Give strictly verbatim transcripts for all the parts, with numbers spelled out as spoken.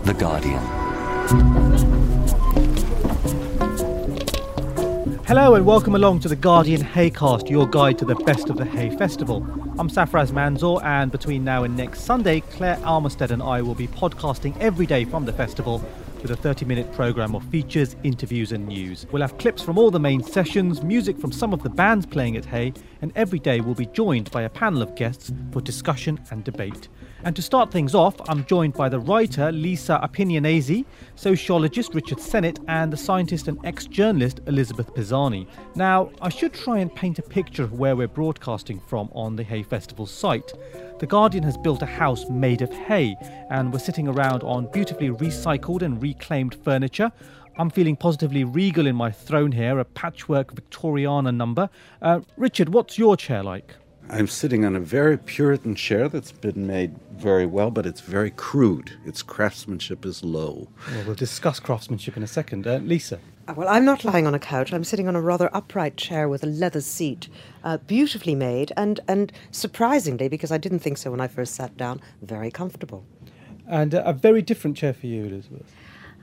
The Guardian. Hello and welcome along to The Guardian Haycast, your guide to the best of the Hay Festival. I'm Safraz Manzoor, and between now and next Sunday, Claire Armistead and I will be podcasting every day from the festival with a thirty-minute programme of features, interviews and news. We'll have clips from all the main sessions, music from some of the bands playing at Hay, and every day we'll be joined by a panel of guests for discussion and debate. And to start things off, I'm joined by the writer Lisa Appignanesi, sociologist Richard Sennett, and the scientist and ex-journalist Elizabeth Pisani. Now, I should try and paint a picture of where we're broadcasting from on the Hay Festival site. The Guardian has built a house made of hay, and we're sitting around on beautifully recycled and reclaimed furniture. I'm feeling positively regal in my throne here, a patchwork Victoriana number. Uh, Richard, what's your chair like? I'm sitting on a very Puritan chair that's been made very well, but it's very crude. Its craftsmanship is low. Well, we'll discuss craftsmanship in a second. Uh, Lisa? Well, I'm not lying on a couch. I'm sitting on a rather upright chair with a leather seat, uh, beautifully made, and, and surprisingly, because I didn't think so when I first sat down, very comfortable. And uh, a very different chair for you, Elizabeth.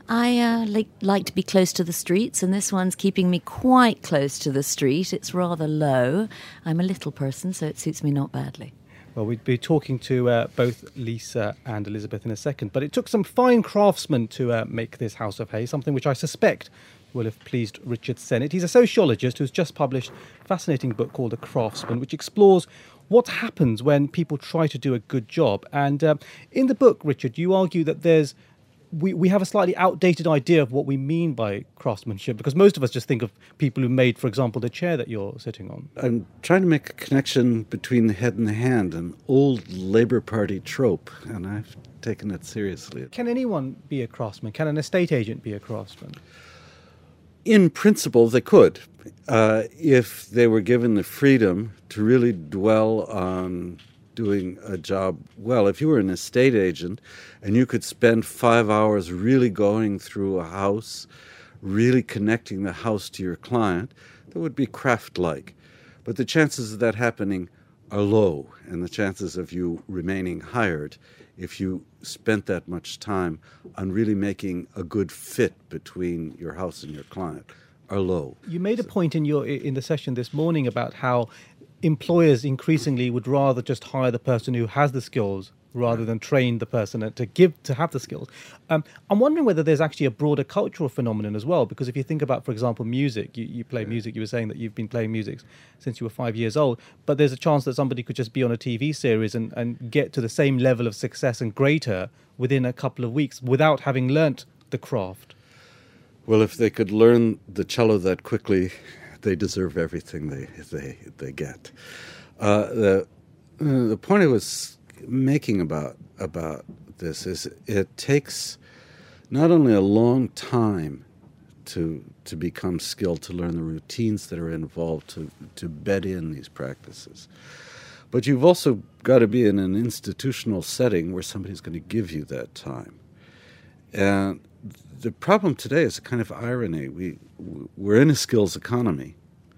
I uh, like, like to be close to the streets, and this one's keeping me quite close to the street. It's rather low. I'm a little person, so it suits me not badly. Well, we'd be talking to uh, both Lisa and Elizabeth in a second, but it took some fine craftsmen to uh, make this House of Hay, something which I suspect will have pleased Richard Sennett. He's a sociologist who's just published a fascinating book called The Craftsman, which explores what happens when people try to do a good job. And uh, in the book, Richard, you argue that there's We, we have a slightly outdated idea of what we mean by craftsmanship, because most of us just think of people who made, for example, the chair that you're sitting on. I'm trying to make a connection between the head and the hand, an old Labour Party trope, and I've taken it seriously. Can anyone be a craftsman? Can an estate agent be a craftsman? In principle, they could, uh, if they were given the freedom to really dwell on doing a job well. If you were an estate agent and you could spend five hours really going through a house, really connecting the house to your client, that would be craft-like. But the chances of that happening are low, and the chances of you remaining hired if you spent that much time on really making a good fit between your house and your client are low. You made a point in your in the session this morning about how employers increasingly would rather just hire the person who has the skills rather than train the person to give to have the skills. Um, I'm wondering whether there's actually a broader cultural phenomenon as well, because if you think about, for example, music, you, you play music, you were saying that you've been playing music since you were five years old, but there's a chance that somebody could just be on a T V series and, and get to the same level of success and greater within a couple of weeks without having learnt the craft. Well, if they could learn the cello that quickly, they deserve everything they they they get. Uh, the uh, the point I was making about about this is it takes not only a long time to to become skilled, to learn the routines that are involved, to to bed in these practices, but you've also got to be in an institutional setting where somebody's going to give you that time. And the problem today is a kind of irony. We, we're in a skills economy,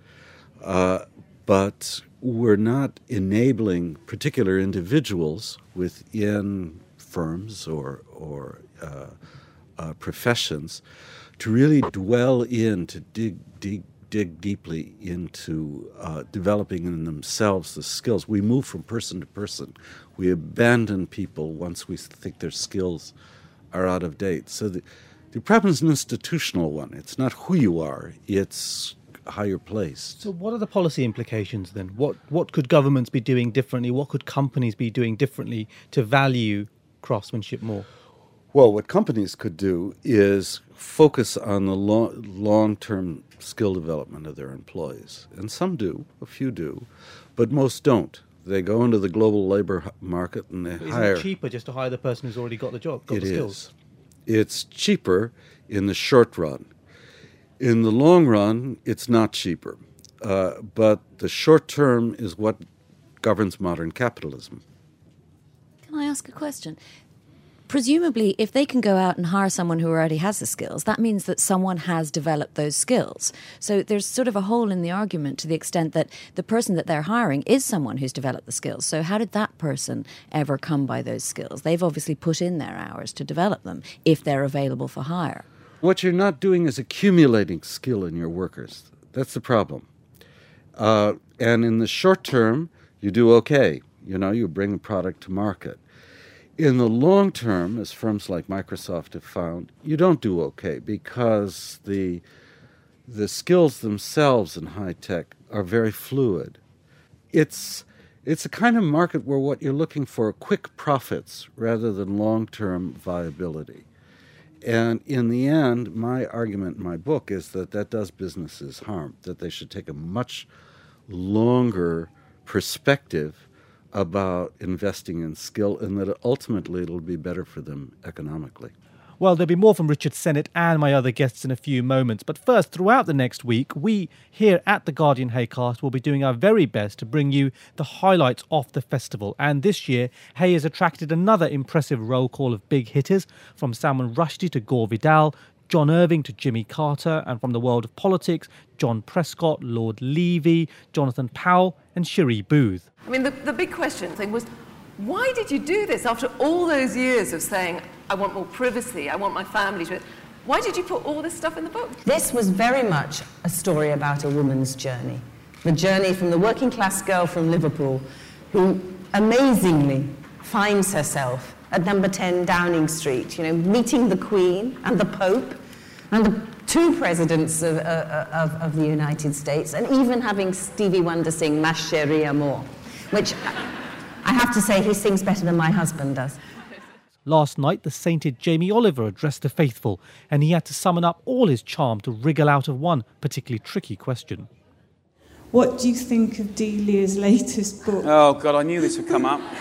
uh, but we're not enabling particular individuals within firms or, or uh, uh, professions to really dwell in, to dig, dig, dig deeply into uh, developing in themselves the skills. We move from person to person. We abandon people once we think their skills are out of date. So the The problem is an institutional one. It's not who you are, it's how you're placed. So what are the policy implications then? What what could governments be doing differently? What could companies be doing differently to value craftsmanship more? Well, what companies could do is focus on the lo- long-term skill development of their employees. And some do, a few do, but most don't. They go into the global labor market and they Isn't hire... it cheaper just to hire the person who's already got the job, got It the skills? is. It's cheaper in the short run. In the long run, it's not cheaper. Uh, but the short term is what governs modern capitalism. Can I ask a question? presumably, if they can go out and hire someone who already has the skills, that means that someone has developed those skills. So there's sort of a hole in the argument to the extent that the person that they're hiring is someone who's developed the skills. So how did that person ever come by those skills? They've obviously put in their hours to develop them if they're available for hire. What you're not doing is accumulating skill in your workers. That's the problem. Uh, and in the short term, you do okay. You know, you bring a product to market. In the long term, as firms like Microsoft have found, you don't do okay because the the skills themselves in high tech are very fluid. It's it's a kind of market where what you're looking for are quick profits rather than long-term viability. And in the end, my argument in my book is that that does businesses harm, that they should take a much longer perspective about investing in skill, and that ultimately it'll be better for them economically. Well, there'll be more from Richard Sennett and my other guests in a few moments. But first, throughout the next week, we here at the Guardian Haycast will be doing our very best to bring you the highlights of the festival. And this year, Hay has attracted another impressive roll call of big hitters, from Salman Rushdie to Gore Vidal, John Irving to Jimmy Carter, and from the world of politics, John Prescott, Lord Levy, Jonathan Powell and Cherie Booth. I mean, the, the big question thing was, why did you do this after all those years of saying, I want more privacy, I want my family to... Why did you put all this stuff in the book? This was very much a story about a woman's journey. The journey from the working class girl from Liverpool who amazingly finds herself at number ten Downing Street, you know, meeting the Queen and the Pope and the two presidents of, uh, of, of the United States, and even having Stevie Wonder sing Ma Chérie Amour, which I have to say he sings better than my husband does. Last night, the sainted Jamie Oliver addressed the faithful, and he had to summon up all his charm to wriggle out of one particularly tricky question. What do you think of Delia's latest book? Oh, God, I knew this would come up.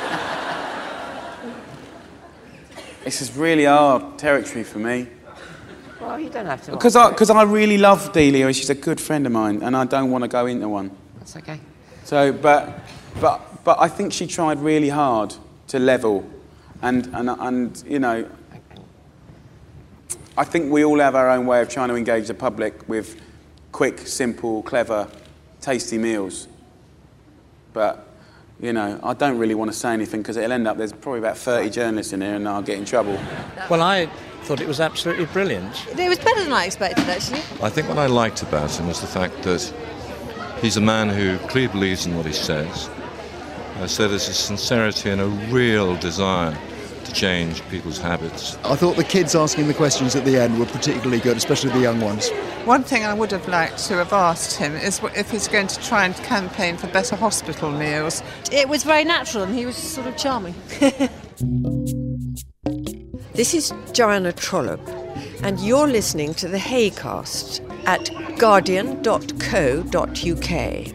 This is really hard territory for me. Well, you don't have to. Because I, because I really love Delia, and she's a good friend of mine, and I don't want to go into one. That's okay. So, but, but, but I think she tried really hard to level, and, and, and, you know, I think we all have our own way of trying to engage the public with quick, simple, clever, tasty meals. But, you know, I don't really want to say anything because it'll end up, there's probably about thirty journalists in here and I'll get in trouble. Well, I thought it was absolutely brilliant. It was better than I expected, actually. I think what I liked about him was the fact that he's a man who clearly believes in what he says. Uh, so there's a sincerity and a real desire to change people's habits. I thought the kids asking the questions at the end were particularly good, especially the young ones. One thing I would have liked to have asked him is if he's going to try and campaign for better hospital meals. It was very natural and he was sort of charming. This is Joanna Trollope, and you're listening to the Haycast at guardian dot co dot uk.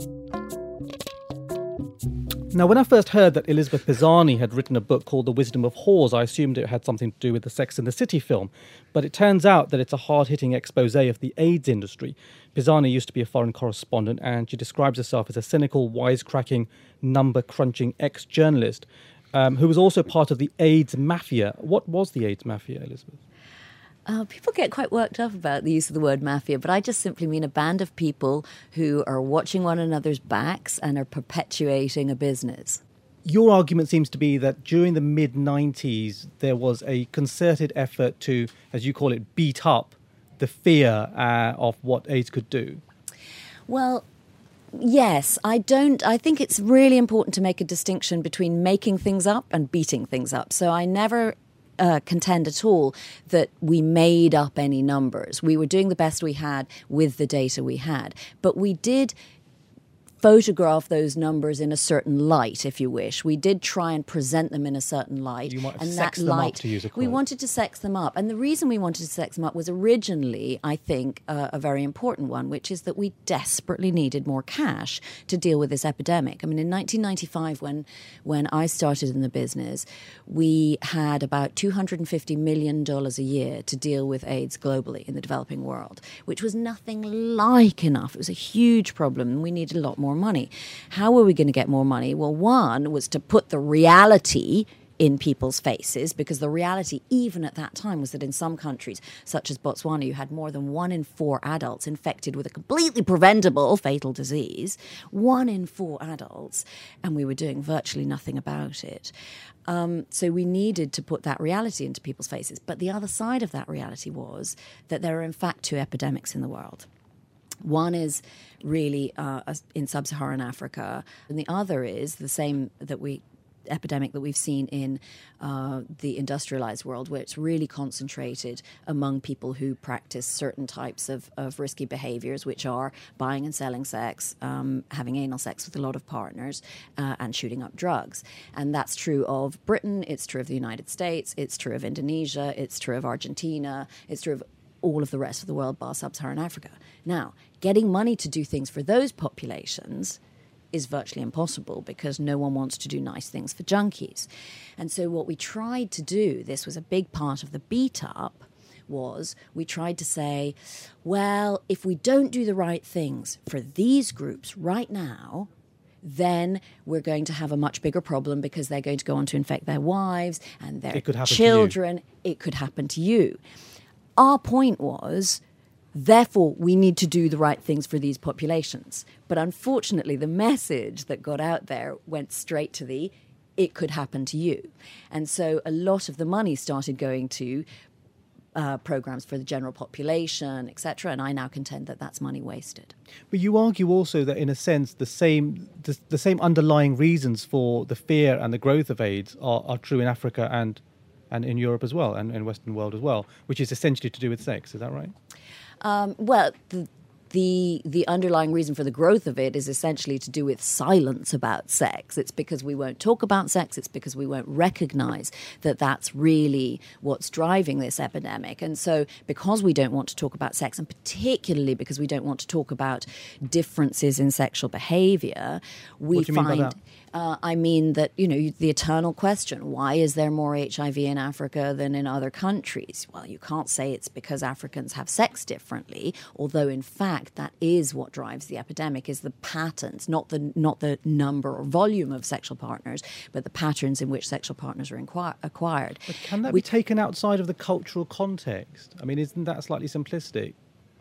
Now, when I first heard that Elizabeth Pisani had written a book called The Wisdom of Whores, I assumed it had something to do with the Sex and the City film. But it turns out that it's a hard-hitting expose of the AIDS industry. Pisani used to be a foreign correspondent, and she describes herself as a cynical, wisecracking, number-crunching ex-journalist um, who was also part of the AIDS mafia. What was the AIDS mafia, Elizabeth? Uh, people get quite worked up about the use of the word mafia, but I just simply mean a band of people who are watching one another's backs and are perpetuating a business. Your argument seems to be that during the mid nineties, there was a concerted effort to, as you call it, beat up the fear uh, of what AIDS could do. Well, yes, I don't. I think it's really important to make a distinction between making things up and beating things up. So I never Uh, contend at all that we made up any numbers. We were doing the best we had with the data we had. But we did photograph those numbers in a certain light, if you wish. We did try and present them in a certain light. You might have and sexed that them light, up, to use a quote. We wanted to sex them up. And the reason we wanted to sex them up was originally, I think, uh, a very important one, which is that we desperately needed more cash to deal with this epidemic. I mean, in nineteen ninety-five, when, when I started in the business, we had about two hundred fifty million dollars a year to deal with AIDS globally in the developing world, which was nothing like enough. It was a huge problem, and we needed a lot more money. How were we going to get more money? Well, one was to put the reality in people's faces, because the reality, even at that time, was that in some countries, such as Botswana, you had more than one in four adults infected with a completely preventable fatal disease. One in four adults, and we were doing virtually nothing about it. Um, so we needed to put that reality into people's faces. But the other side of that reality was that there are, in fact, two epidemics in the world. One is really uh, in sub-Saharan Africa, and the other is the same that we epidemic that we've seen in uh, the industrialized world, where it's really concentrated among people who practice certain types of, of risky behaviors, which are buying and selling sex, um, having anal sex with a lot of partners, uh, and shooting up drugs. And that's true of Britain, it's true of the United States, it's true of Indonesia, it's true of Argentina, it's true of all of the rest of the world, bar sub-Saharan Africa. Now, getting money to do things for those populations is virtually impossible, because no one wants to do nice things for junkies. And so what we tried to do, this was a big part of the beat-up, was we tried to say, well, if we don't do the right things for these groups right now, then we're going to have a much bigger problem, because they're going to go on to infect their wives and their it could happen children. To you. It could happen to you. Our point was, therefore, we need to do the right things for these populations. But unfortunately, the message that got out there went straight to the, it could happen to you. And so a lot of the money started going to uh, programs for the general population, et cetera. And I now contend that that's money wasted. But you argue also that, in a sense, the same the, the same underlying reasons for the fear and the growth of AIDS are, are true in Africa and and in Europe as well, and in Western world as well, which is essentially to do with sex. Is that right? Um, well, the, the the underlying reason for the growth of it is essentially to do with silence about sex. It's because we won't talk about sex. It's because we won't recognize that that's really what's driving this epidemic. And so because we don't want to talk about sex, and particularly because we don't want to talk about differences in sexual behavior, we what do you mean find... by that? Uh, I mean that, you know, the eternal question, why is there more H I V in Africa than in other countries? Well, you can't say it's because Africans have sex differently, although in fact that is what drives the epidemic, is the patterns, not the not the number or volume of sexual partners, but the patterns in which sexual partners are inquir- acquired. But can that we, be taken outside of the cultural context? I mean, isn't that slightly simplistic?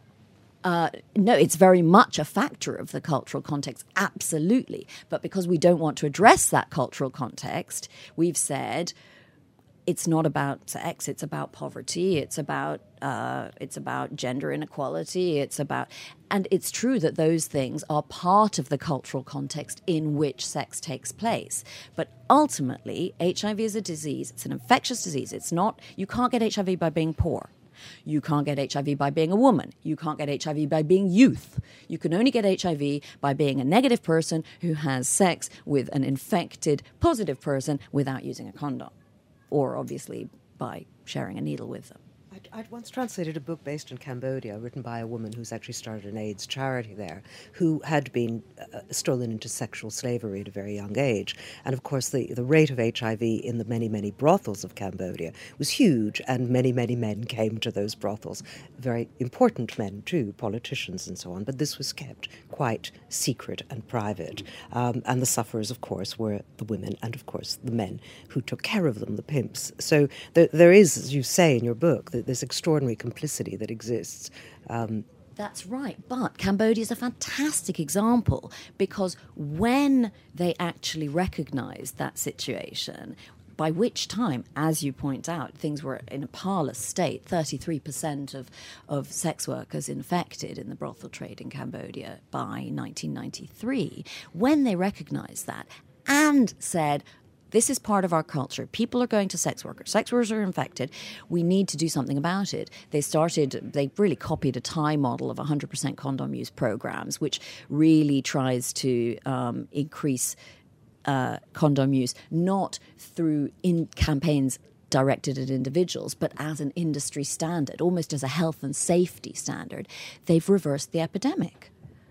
Uh, no, it's very much a factor of the cultural context, absolutely. But because we don't want to address that cultural context, we've said it's not about sex, it's about poverty, it's about uh, it's about gender inequality, it's about... And it's true that those things are part of the cultural context in which sex takes place. But ultimately, H I V is a disease, it's an infectious disease. It's not... You can't get H I V by being poor. You can't get H I V by being a woman. You can't get H I V by being youth. You can only get H I V by being a negative person who has sex with an infected positive person without using a condom, or obviously by sharing a needle with them. I'd, I'd once translated a book based in Cambodia, written by a woman who's actually started an AIDS charity there, who had been uh, stolen into sexual slavery at a very young age. And of course, the, the rate of H I V in the many, many brothels of Cambodia was huge, and many, many men came to those brothels. Very important men, too, politicians and so on. But this was kept quite secret and private. Um, and the sufferers, of course, were the women and, of course, the men who took care of them, the pimps. So there, there is, as you say in your book, that this extraordinary complicity that exists. Um, That's right. But Cambodia is a fantastic example, because when they actually recognized that situation, by which time, as you point out, things were in a parlous state, thirty-three percent of, of sex workers infected in the brothel trade in Cambodia by nineteen ninety-three, when they recognized that and said, this is part of our culture. People are going to sex workers. Sex workers are infected. We need to do something about it. They started, they really copied a Thai model of one hundred percent condom use programs, which really tries to um, increase uh, condom use, not through in campaigns directed at individuals, but as an industry standard, almost as a health and safety standard. They've reversed the epidemic.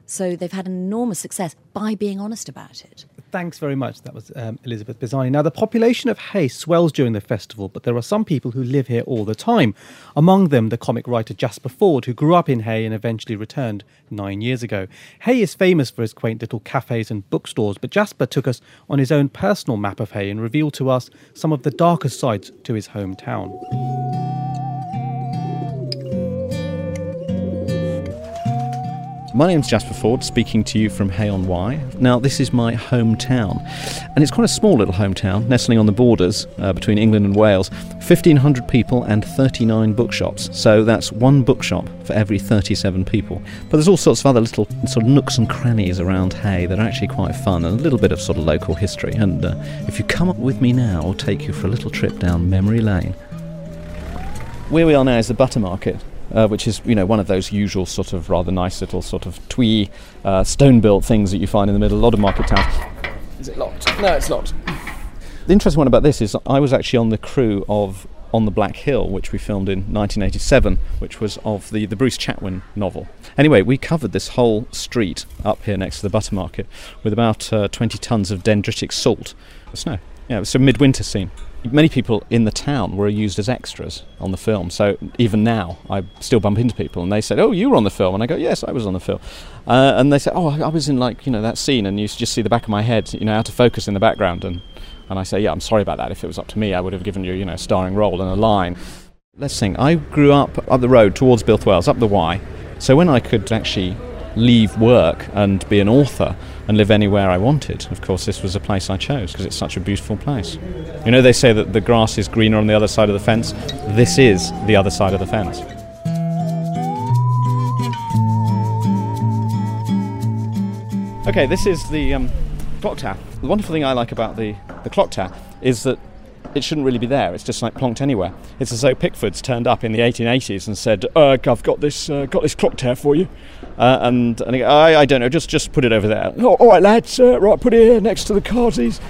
So they've had an enormous success by being honest about it. Thanks very much. That was um, Elizabeth Pisani. Now, the population of Hay swells during the festival, but there are some people who live here all the time. Among them, the comic writer Jasper Fforde, who grew up in Hay and eventually returned nine years ago. Hay is famous for his quaint little cafes and bookstores, but Jasper took us on his own personal map of Hay and revealed to us some of the darkest sides to his hometown. My name's Jasper Fforde, speaking to you from Hay-on-Wye. Now, this is my hometown, and it's quite a small little hometown, nestling on the borders uh, between England and Wales. fifteen hundred people and thirty-nine bookshops, so that's one bookshop for every thirty-seven people. But there's all sorts of other little sort of nooks and crannies around Hay that are actually quite fun, and a little bit of sort of local history. And uh, if you come up with me now, I'll take you for a little trip down memory lane. Where we are now is the Butter Market. Uh, which is, you know, one of those usual sort of rather nice little sort of twee, uh, stone-built things that you find in the middle of a lot of market towns. Is it locked? No, it's locked. The interesting one about this is I was actually on the crew of On the Black Hill, which we filmed in nineteen eighty-seven, which was of the, the Bruce Chatwin novel. Anyway, we covered this whole street up here next to the Butter Market with about uh, twenty tonnes of dendritic salt. Snow. Yeah, it was a midwinter scene. Many people in the town were used as extras on the film, so even now I still bump into people and they said, "Oh, you were on the film," and I go, "Yes, I was on the film," uh, and they say, "Oh, I was in, like, you know, that scene," and you just see the back of my head, you know, out of focus in the background, and and I say, "Yeah, I'm sorry about that. If it was up to me, I would have given you, you know, a starring role and a line." Let's think. I grew up up the road towards Bilthwells, up the Wye, so when I could actually leave work and be an author and live anywhere I wanted, of course this was a place I chose because it's such a beautiful place. You know, they say that the grass is greener on the other side of the fence. This is the other side of the fence. Okay, this is the um, clock tower. The wonderful thing I like about the, the clock tower is that it shouldn't really be there. It's just like plonked anywhere. It's as though Pickford's turned up in the eighteen eighties and said, uh, "I've got this, uh, got this clock tower for you," uh, and and he, I, I don't know, just just put it over there. Oh, all right, lads, uh, right, put it here next to the Carsies.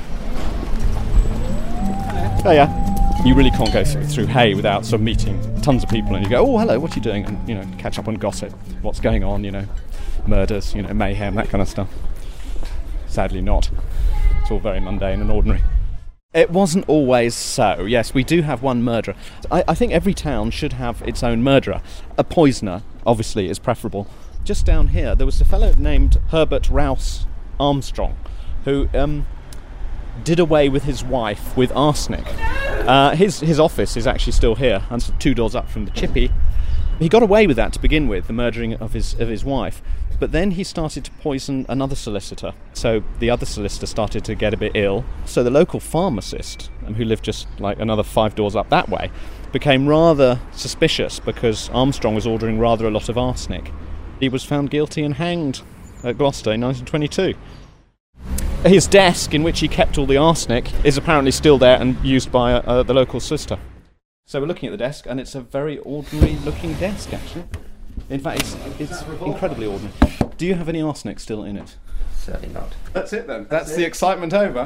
Oh yeah, you really can't go through, through Hay without sort of meeting tons of people, and you go, "Oh, hello, what are you doing?" And you know, catch up on gossip, what's going on, you know, murders, you know, mayhem, that kind of stuff. Sadly, not. It's all very mundane and ordinary. It wasn't always so. Yes, we do have one murderer. I, I think every town should have its own murderer. A poisoner, obviously, is preferable. Just down here, there was a fellow named Herbert Rouse Armstrong, who um, did away with his wife with arsenic. Uh, his his office is actually still here, and so two doors up from the chippy. He got away with that to begin with, the murdering of his of his wife. But then he started to poison another solicitor. So the other solicitor started to get a bit ill. So the local pharmacist, who lived just like another five doors up that way, became rather suspicious because Armstrong was ordering rather a lot of arsenic. He was found guilty and hanged at Gloucester in nineteen twenty-two. His desk, in which he kept all the arsenic, is apparently still there and used by uh, the local solicitor. So we're looking at the desk, and it's a very ordinary-looking desk, actually. In fact, it's, it's incredibly ordinary. Do you have any arsenic still in it? Certainly not. That's it then. That's, That's the excitement over.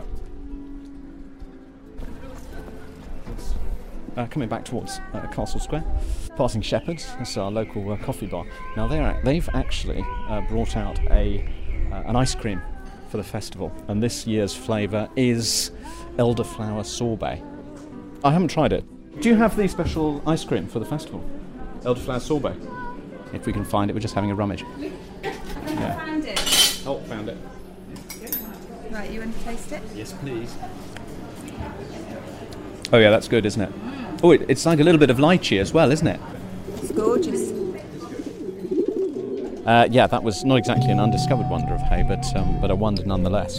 Uh, coming back towards uh, Castle Square, passing Shepherd's. This is our local uh, coffee bar. Now they're they've actually uh, brought out a uh, an ice cream for the festival, and this year's flavour is elderflower sorbet. I haven't tried it. Do you have the special ice cream for the festival? Elderflower sorbet. If we can find it, we're just having a rummage. Yeah. Found it. Oh, found it. Right, you want to taste it? Yes, please. Oh yeah, that's good, isn't it? Mm. Oh, it, it's like a little bit of lychee as well, isn't it? It's gorgeous. Uh, yeah, that was not exactly an undiscovered wonder of Hay, but um, but a wonder nonetheless.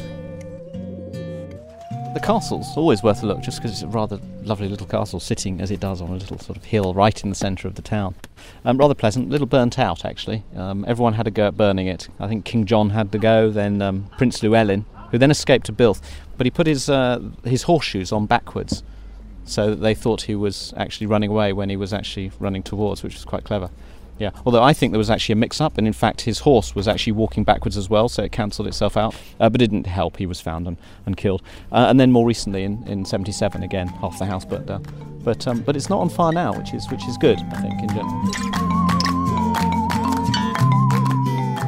The castle's always worth a look, just because it's a rather lovely little castle sitting as it does on a little sort of hill right in the centre of the town. Um, rather pleasant, a little burnt out actually. Um, everyone had a go at burning it. I think King John had to go, then um, Prince Llewellyn, who then escaped to Bilth, but he put his uh, his horseshoes on backwards, so that they thought he was actually running away when he was actually running towards, which was quite clever. Yeah, although I think there was actually a mix-up, and in fact his horse was actually walking backwards as well, so it cancelled itself out, uh, but it didn't help. He was found and, and killed. Uh, and then more recently, in, in seventy-seven, again, half the house burnt down. But um, but it's not on fire now, which is which is good, I think, in general.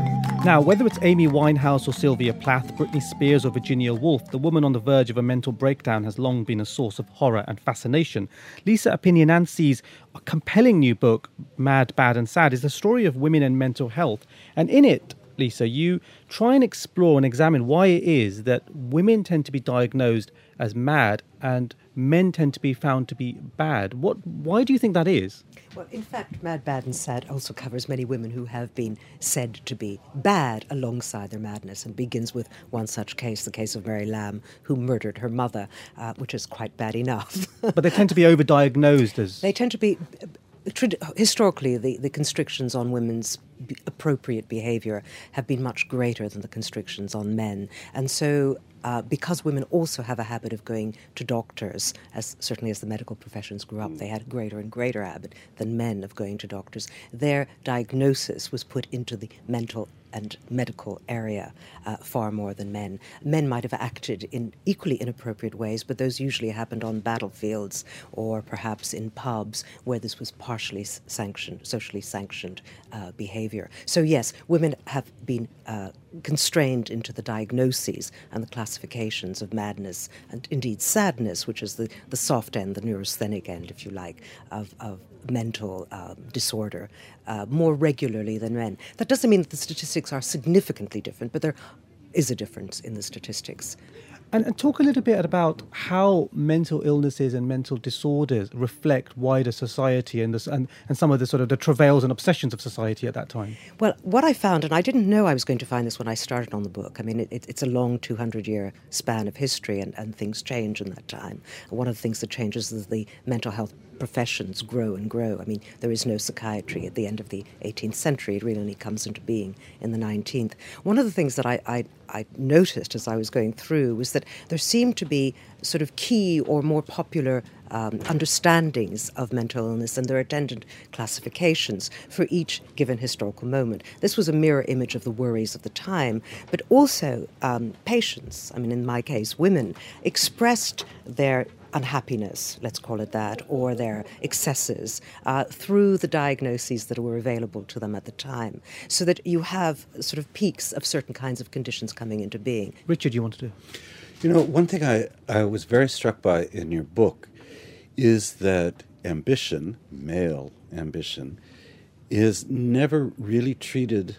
Now, whether it's Amy Winehouse or Sylvia Plath, Britney Spears or Virginia Woolf, the woman on the verge of a mental breakdown has long been a source of horror and fascination. Lisa Appignanesi's compelling new book, Mad, Bad and Sad, is the story of women and mental health. And in it, Lisa, you try and explore and examine why it is that women tend to be diagnosed as mad and men tend to be found to be bad. What? Why do you think that is? Well, in fact, Mad, Bad and Sad also covers many women who have been said to be bad alongside their madness, and begins with one such case, the case of Mary Lamb, who murdered her mother, uh, which is quite bad enough. But they tend to be overdiagnosed as... They tend to be... Historically, the, the constrictions on women's b- appropriate behaviour have been much greater than the constrictions on men. And so, uh, because women also have a habit of going to doctors, as certainly as the medical professions grew up, they had a greater and greater habit than men of going to doctors, their diagnosis was put into the mental and medical area uh, far more than men. Men might have acted in equally inappropriate ways, but those usually happened on battlefields or perhaps in pubs where this was partially sanctioned, socially sanctioned uh, behavior. So yes, women have been uh, constrained into the diagnoses and the classifications of madness and indeed sadness, which is the, the soft end, the neurasthenic end, if you like, of, of mental um, disorder uh, more regularly than men. That doesn't mean that the statistics are significantly different, but there is a difference in the statistics. And, and talk a little bit about how mental illnesses and mental disorders reflect wider society and, this, and and some of the sort of the travails and obsessions of society at that time. Well, what I found, and I didn't know I was going to find this when I started on the book. I mean, it, it's a long two hundred year span of history, and, and things change in that time. One of the things that changes is the mental health professions grow and grow. I mean, there is no psychiatry at the end of the eighteenth century. It really only comes into being in the nineteenth. One of the things that I, I, I noticed as I was going through was that there seemed to be sort of key or more popular um, understandings of mental illness and their attendant classifications for each given historical moment. This was a mirror image of the worries of the time, but also um, patients, I mean, in my case, women, expressed their unhappiness, let's call it that, or their excesses uh, through the diagnoses that were available to them at the time, so that you have sort of peaks of certain kinds of conditions coming into being. Richard, you want to do? You know, one thing I, I was very struck by in your book is that ambition, male ambition, is never really treated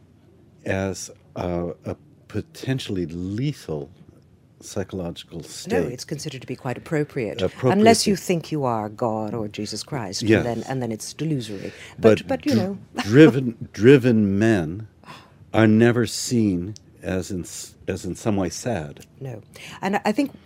as a, a potentially lethal psychological state. No, it's considered to be quite appropriate, appropriate. Unless you think you are God or Jesus Christ, yes. and then and then it's delusory. But but, but you know, driven driven men are never seen as in as in some way sad. No, and I think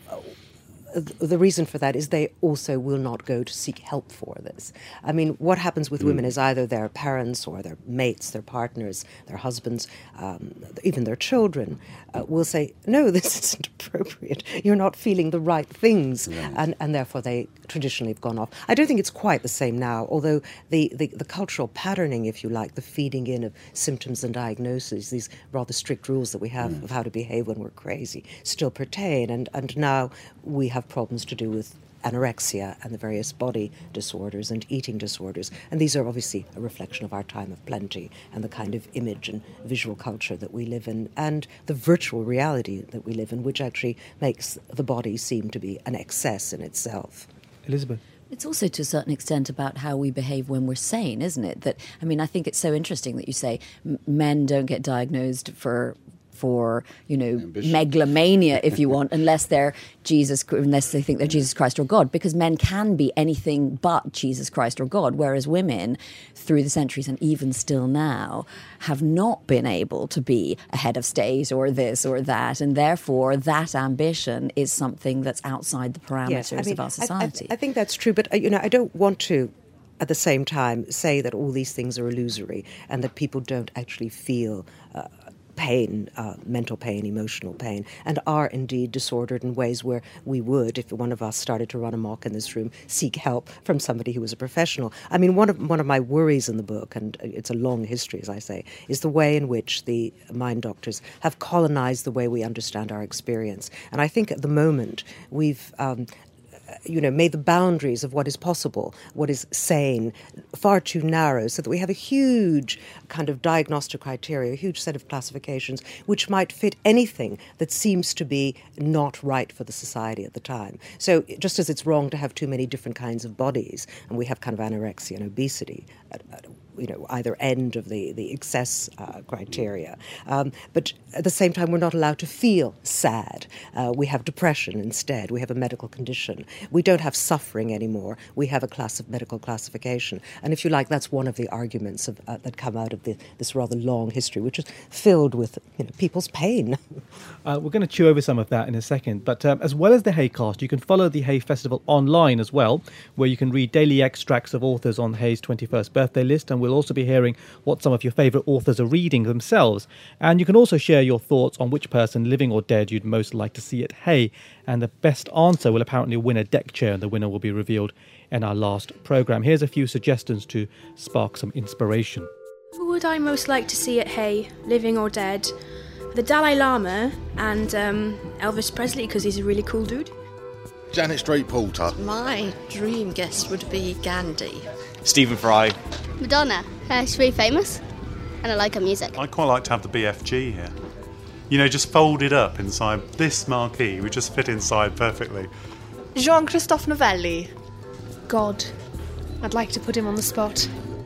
the reason for that is they also will not go to seek help for this. I mean, what happens with mm. women is either their parents or their mates, their partners, their husbands, um, even their children uh, will say, no, this isn't appropriate. You're not feeling the right things. Right. And, and therefore they traditionally have gone off. I don't think it's quite the same now, although the, the, the cultural patterning, if you like, the feeding in of symptoms and diagnoses, these rather strict rules that we have mm. of how to behave when we're crazy, still pertain. And, and now we have problems to do with anorexia and the various body disorders and eating disorders. And these are obviously a reflection of our time of plenty and the kind of image and visual culture that we live in, and the virtual reality that we live in, which actually makes the body seem to be an excess in itself. Elizabeth? It's also to a certain extent about how we behave when we're sane, isn't it? That, I mean, I think it's so interesting that you say m- men don't get diagnosed for for, you know, ambition. Megalomania, if you want, unless they're Jesus, unless they think they're Jesus Christ or God, because men can be anything but Jesus Christ or God, whereas women, through the centuries and even still now, have not been able to be a head of state or this or that, and therefore that ambition is something that's outside the parameters yes, I mean, of our society. I, I, I think that's true, but, uh, you know, I don't want to at the same time say that all these things are illusory and that people don't actually feel uh, pain, uh, mental pain, emotional pain, and are indeed disordered in ways where we would, if one of us started to run amok in this room, seek help from somebody who was a professional. I mean, one of one of my worries in the book, and it's a long history, as I say, is the way in which the mind doctors have colonized the way we understand our experience. And I think at the moment we've um, you know, made the boundaries of what is possible, what is sane, far too narrow, so that we have a huge kind of diagnostic criteria, a huge set of classifications, which might fit anything that seems to be not right for the society at the time. So just as it's wrong to have too many different kinds of bodies, and we have kind of anorexia and obesity at, at you know, either end of the, the excess uh, criteria. Um, but at the same time, we're not allowed to feel sad. Uh, we have depression instead. We have a medical condition. We don't have suffering anymore. We have a class of medical classification. And if you like, that's one of the arguments of, uh, that come out of the, this rather long history, which is filled with you know, people's pain. Uh, we're going to chew over some of that in a second. But um, as well as the Haycast, you can follow the Hay Festival online as well, where you can read daily extracts of authors on Hay's twenty-first birthday list, and we'll also be hearing what some of your favourite authors are reading themselves. And you can also share your thoughts on which person, living or dead, you'd most like to see at Hay. And the best answer will apparently win a deck chair, and the winner will be revealed in our last programme. Here's a few suggestions to spark some inspiration. Who would I most like to see at Hay, living or dead? The Dalai Lama and um, Elvis Presley, because he's a really cool dude. Janet Street Porter. My dream guest would be Gandhi. Stephen Fry. Madonna. Uh, she's really famous, and I like her music. I'd quite like to have the B F G here. You know, just folded up inside this marquee would just fit inside perfectly. Jean-Christophe Novelli. God. I'd like to put him on the spot.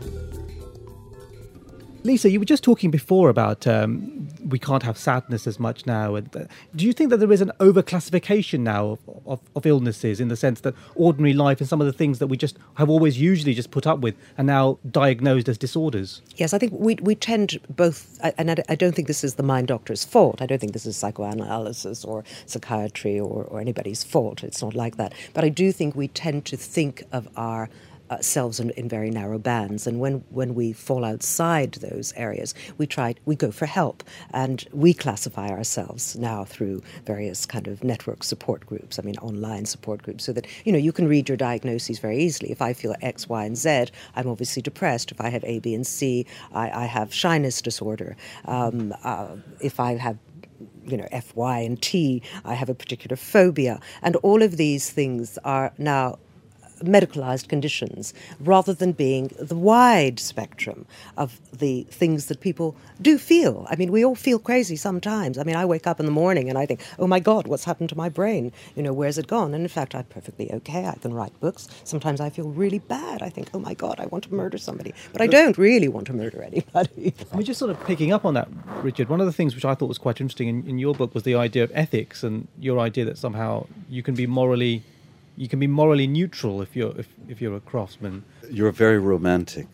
Lisa, you were just talking before about um, we can't have sadness as much now. And, uh, do you think that there is an overclassification now of, of, of illnesses, in the sense that ordinary life and some of the things that we just have always usually just put up with are now diagnosed as disorders? Yes, I think we we tend both, and I, I don't think this is the mind doctor's fault. I don't think this is psychoanalysis or psychiatry or, or anybody's fault. It's not like that. But I do think we tend to think of our Uh, selves in, in very narrow bands, and when, when we fall outside those areas, we try we go for help, and we classify ourselves now through various kind of network support groups. I mean, online support groups, so that you know you can read your diagnoses very easily. If I feel X, Y, and Z, I'm obviously depressed. If I have A, B, and C, I, I have shyness disorder. Um, uh, if I have you know, F, Y, and T, I have a particular phobia, and all of these things are now medicalized conditions, rather than being the wide spectrum of the things that people do feel. I mean, we all feel crazy sometimes. I mean, I wake up in the morning and I think, oh my God, what's happened to my brain? You know, where's it gone? And in fact, I'm perfectly okay. I can write books. Sometimes I feel really bad. I think, oh my God, I want to murder somebody. But I don't really want to murder anybody. I mean, just sort of picking up on that, Richard, one of the things which I thought was quite interesting in, in your book was the idea of ethics, and your idea that somehow you can be morally You can be morally neutral if you're if, if you're a craftsman. You're very romantic.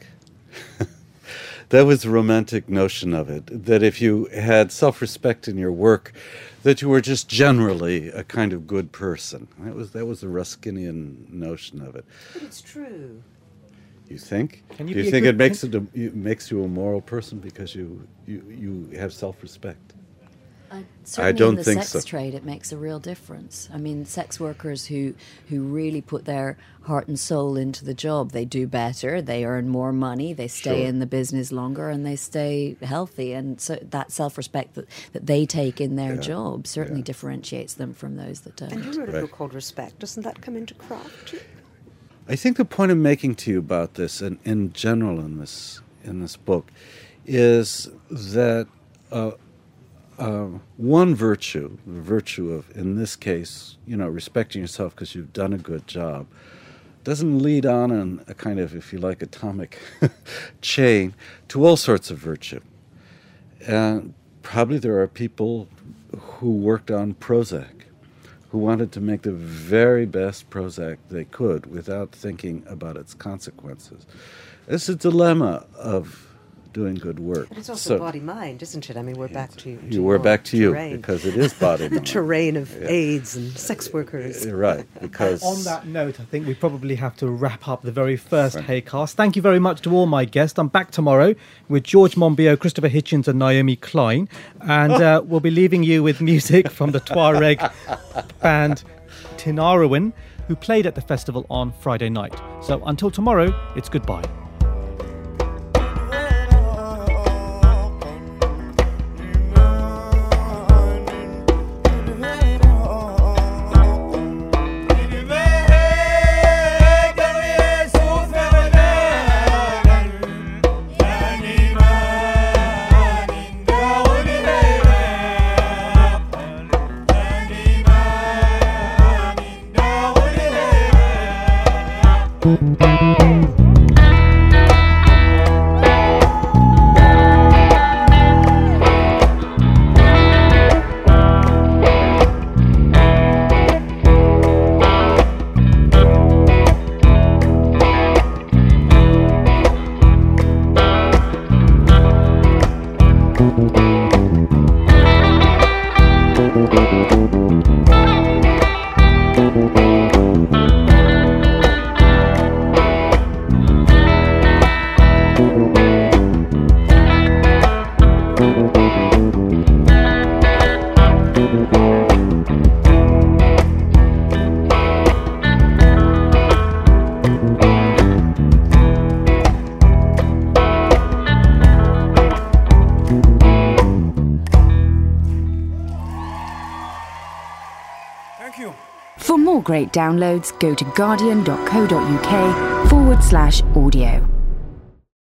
That was the romantic notion of it, that if you had self-respect in your work, that you were just generally a kind of good person. That was that was the Ruskinian notion of it. But it's true. You think? Can you Do you be a think good- it makes it a, it makes you a moral person because you you, you have self-respect? Uh, certainly I don't in the think sex so. trade, it makes a real difference. I mean, sex workers who, who really put their heart and soul into the job, they do better, they earn more money, they stay Sure. in the business longer, and they stay healthy. And so that self-respect that, that they take in their Yeah. job certainly differentiates them from those that don't. And you wrote a Right. book called Respect. Doesn't that come into craft too? I think the point I'm making to you about this, and in general in this in this book, is that uh, uh, one virtue, the virtue of, in this case, you know, respecting yourself because you've done a good job, doesn't lead on in a kind of, if you like, atomic chain to all sorts of virtue. And probably there are people who worked on Prozac, who wanted to make the very best Prozac they could without thinking about its consequences. It's a dilemma of doing good work. But it's also So- body-mind, isn't it? I mean, we're back to, to You were your back to you, terrain. because it is body The mind. terrain of Yeah. AIDS and sex workers. You're right, because On that note, I think we probably have to wrap up the very first Haycast. Thank you very much to all my guests. I'm back tomorrow with George Monbiot, Christopher Hitchens and Naomi Klein. And uh, we'll be leaving you with music from the Tuareg band Tinariwen, who played at the festival on Friday night. So until tomorrow, it's goodbye. Hey, For more great downloads, go to guardian.co.uk forward slash audio.